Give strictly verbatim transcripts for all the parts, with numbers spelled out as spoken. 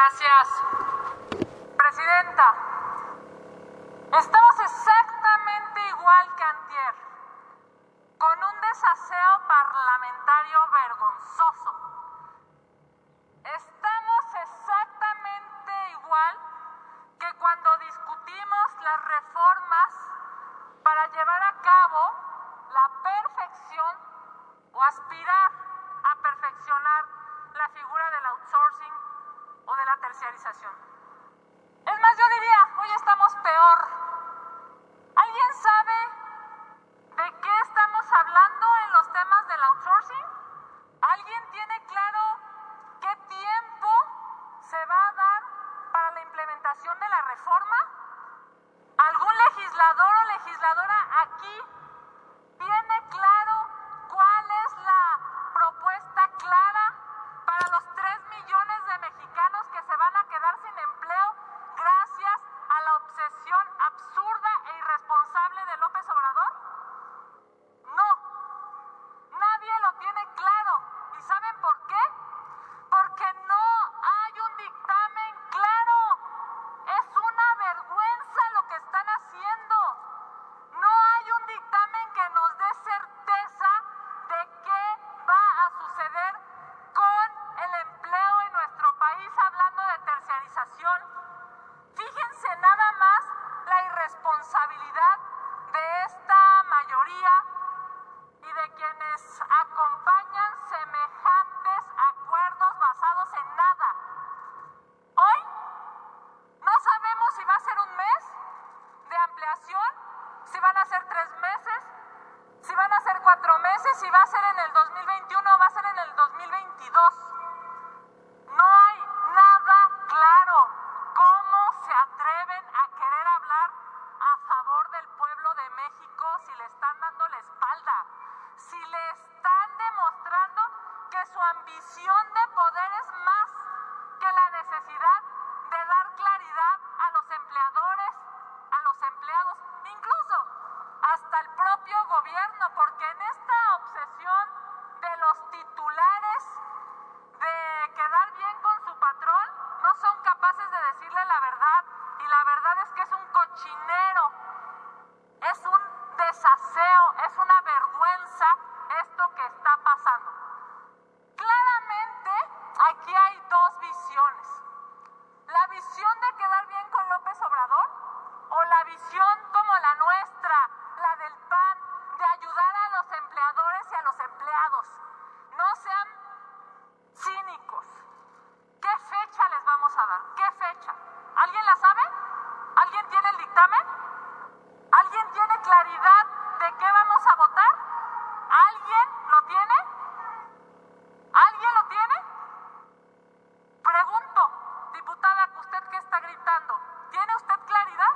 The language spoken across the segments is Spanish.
Gracias. Presidenta, estamos exactamente igual que antier, con un desaseo parlamentario vergonzoso. Estamos exactamente igual que cuando discutimos las reformas para llevar a cabo la perfección o aspirar a perfeccionar la figura del outsourcing o de la terciarización. Es más, yo diría, hoy estamos peor. ¿Alguien sabe de qué estamos hablando en los temas del outsourcing? ¿Alguien tiene claro qué tiempo se va a dar para la implementación de la reforma? ¿Algún legislador o legisladora aquí tiene claro cuál es la propuesta clara para los tres millones de mexicanos que se van a quedar sin empleo gracias a la obsesión absurda e irresponsable de López Obrador? No, nadie lo tiene claro. ¿Y saben por qué? Porque no hay un dictamen claro. Es una vergüenza lo que están haciendo. No hay un dictamen que nos dé certeza de qué va a suceder con el empleo en nuestro país, hablando de terciarización. Fíjense nada más la irresponsabilidad de esta mayoría y de quienes acompañan semejantes acuerdos basados en nada. Hoy no sabemos si va a ser un mes de ampliación, si van a ser tres meses, si van a ser cuatro meses, si va a ser en el dos mil veintiuno o va a ser en el dos mil veintidós. No hay nada claro. ¿Cómo se atreven a querer hablar a favor del pueblo de México si le están dando la espalda? Si le están demostrando que su ambición de poder es más que la necesidad de dar claridad a los empleadores, a los empleados, incluso hasta el propio gobierno, porque en esta obsesión de los titulares, de quedar bien con su patrón, no son capaces de decirle la verdad, y la verdad es que es un cochinero, es un desaseo, es una vergüenza esto que está pasando. Claramente aquí hay dos visiones: la visión de quedar bien con López Obrador o la visión como la nuestra, la del P A N, de ayudar a los empleadores y a los empleados. No sean cínicos. ¿Qué fecha les vamos a dar? ¿Qué fecha? ¿Alguien la sabe? ¿Alguien tiene el dictamen? ¿Alguien tiene claridad de qué vamos a votar? ¿Alguien lo tiene? ¿Alguien lo tiene? Pregunto, diputada, ¿usted qué está gritando? ¿Tiene usted claridad?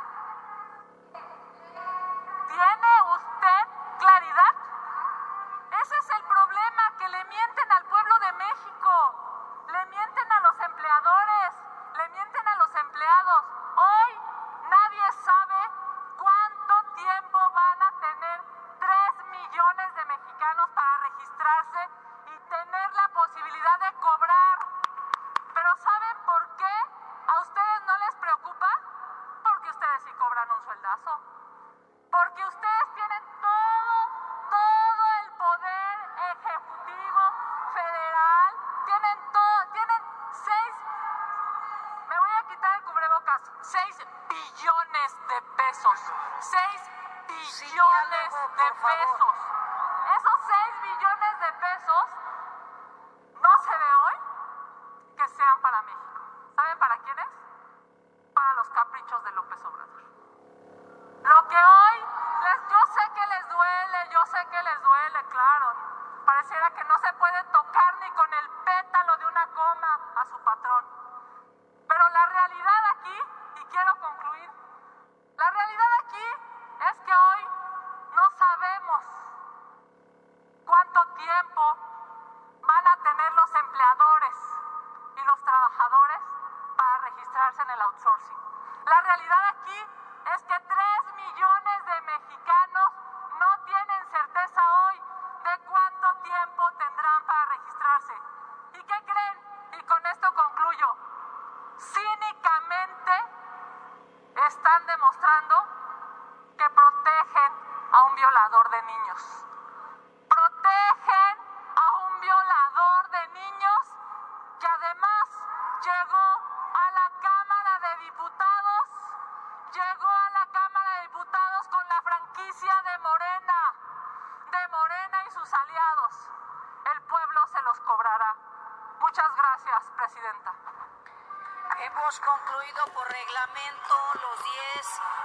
¿Tiene usted claridad? Ese es el problema, que le mienten al pueblo de México, le mienten a los empleadores, le mienten a los empleados. Hoy nadie sabe cuánto tiempo van a tener tres millones de mexicanos para registrarse y tener la posibilidad de cobrar. Pero ¿saben por qué a ustedes no les preocupa? Porque ustedes sí cobran un sueldazo. Porque ustedes tienen todo, todo el poder ejecutivo federal. Tienen todo, tienen seis, me voy a quitar el cubrebocas, seis billones de pesos. Seis billones de pesos. Esos seis billones de pesos no se ve hoy que sean para México. ¿Saben para quiénes? Para los caprichos de López Obrador. Lo que hoy, les, yo sé que les duele, yo sé que les duele, claro. Pareciera que no se puede tocar ni con el pétalo de una coma a su patrón. Pero la realidad aquí, y quiero concluir, la realidad aquí es que hoy no sabemos cuánto tiempo van a tener los empleadores y los trabajadores para registrarse en el outsourcing. La realidad aquí es que tres millones de mexicanos no tienen certeza hoy de cuánto tiempo tendrán para registrarse. ¿Y qué creen? Y con esto concluyo. de niños. Protegen a un violador de niños que además llegó a la Cámara de Diputados, llegó a la Cámara de Diputados con la franquicia de Morena, de Morena y sus aliados. El pueblo se los cobrará. Muchas gracias, Presidenta. Hemos concluido por reglamento los diez